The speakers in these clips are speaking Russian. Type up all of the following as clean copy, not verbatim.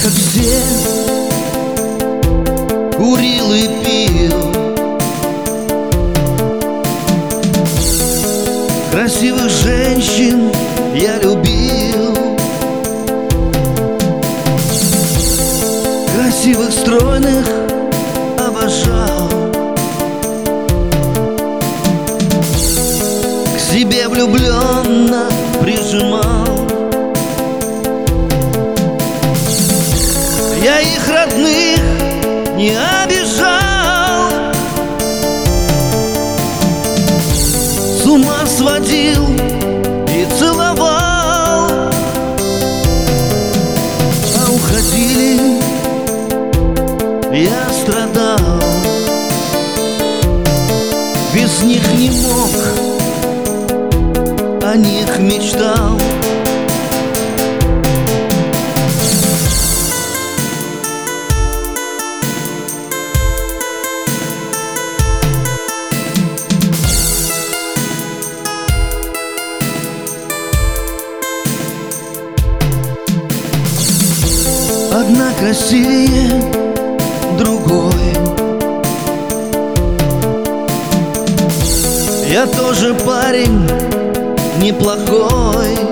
как все, курил и пил. Красивых женщин я любил, красивых, стройных обожал, к себе влюбленно прижимал. Я их родных не обижал, с ума сводил и целовал, а уходили, я страдал, без них не мог, о них мечтал. Одна красивее другой. Я тоже парень неплохой.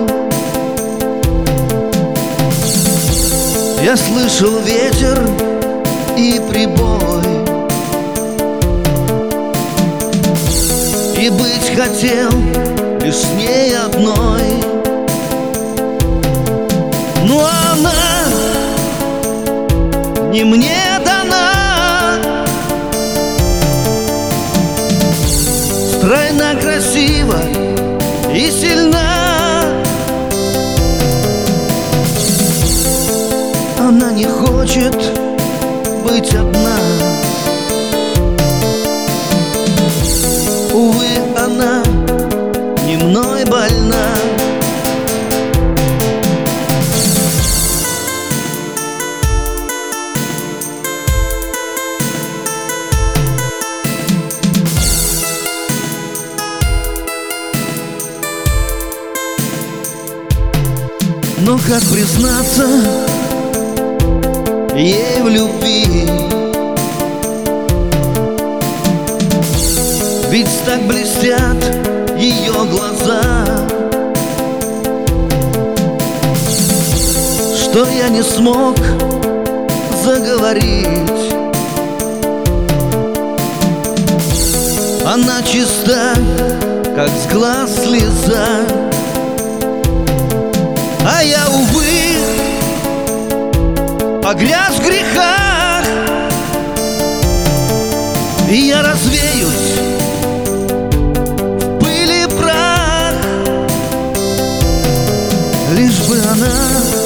Я слышал ветер и прибой, и быть хотел лишь с ней одной. Но она не мне дана, стройна, красива и сильна. Она не хочет быть одна. Увы, она не мной больна. Но как признаться ей в любви? Ведь так блестят ее глаза, что я не смог заговорить. Она чиста, как с глаз слеза, а я, увы, погряз в грехах, и я развеюсь в пыль и прах, лишь бы она